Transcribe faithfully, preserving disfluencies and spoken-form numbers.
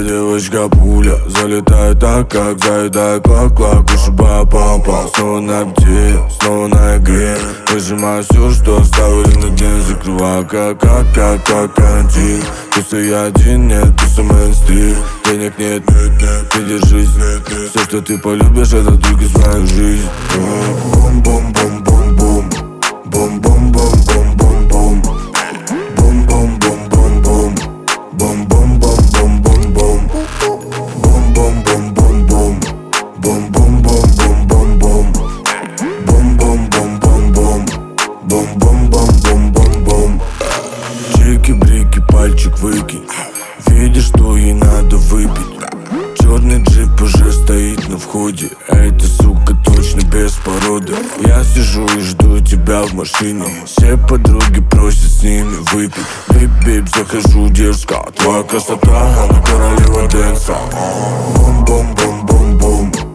эта девочка пуля. Залетает так, как заедает клак-клак. Ушибая пам-пам. Снова на бде, снова на игре. Выжимаю все, что оставили на дне. Закрываю как, как, как, как карантин. Пусть я один, нет, пусть мейнстрим. Денег нет, нет, нет, ты держись. Все, что ты полюбишь, это только свою жизнь. Бум-бум-бум-бум-бум. Бум-бум-бум-бум-бум-бум. Бум-бум-бум-бум-бум. Бум-бум-бум-бум-бум-бум. Бум-бум-бум-бум-бум. Бум-бум-бум-бум-бум-бум. Бум-бум-бум-бум-бум. Бум-бум-бум-бум-бум-бум. Чики-брики, пальчик выкинь. Видишь, что ей надо выпить. Черный джип уже стоит на входе. А эта сука точно без породы. Я сижу и жду тебя в машине. Все подруги просят с ними выпить. Бип-бип, захожу дерзко. Твоя красота, она королева дэнса. Бум-бум-бум-бум-бум.